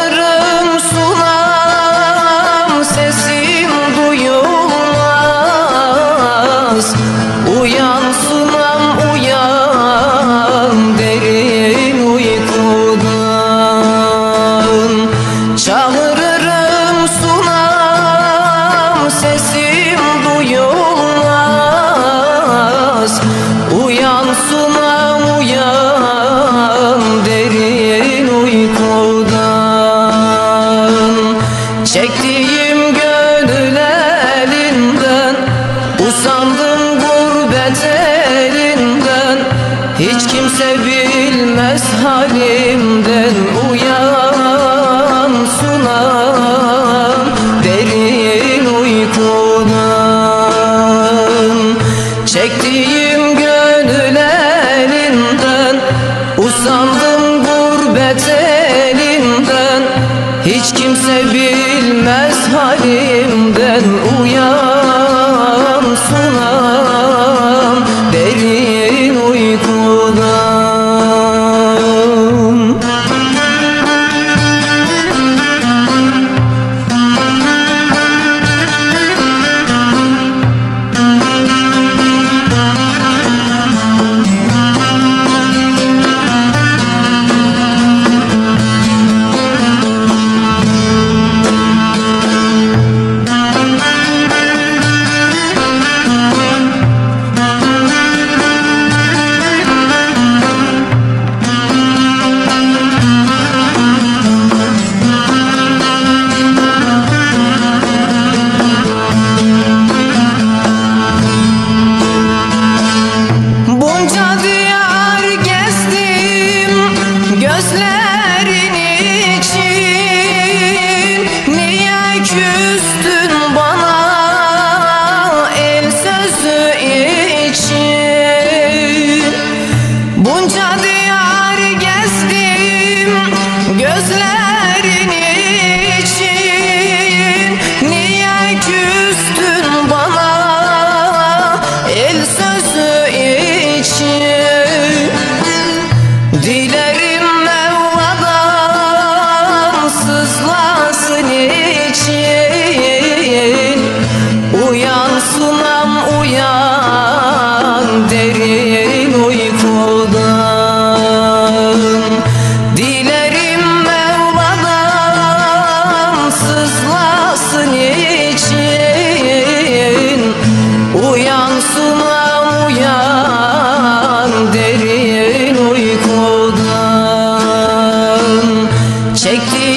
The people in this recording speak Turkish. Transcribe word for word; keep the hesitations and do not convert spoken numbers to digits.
Çağırırım sunam, sesim duyulmaz. Uyan sunam uyan, derin uykudan. Çağırırım sunam, sesim duyulmaz. Uyan sunam uyan, derin uykudan. Çektiğim gönül elinden, usandım gurbet elinden. Hiç kimse bilmez halimden. Uyan sunam, derin uykudan. Çektiğim gönül elinden, usandım gurbet elinden. Hiç kimse bilmez halimden. Uyan sunam, derin uykudan. Gözlerin için niye küstün bana, el sözü için? Bunca diyar gezdim gözlerin için, niye küstün bana, el sözü için? Dilerim sızlasın için. Uyan sunam uyan, derin uykudan. Dilerim Mevla'dan sızlasın için. Uyan sunam uyan, derin uykudan. Çekti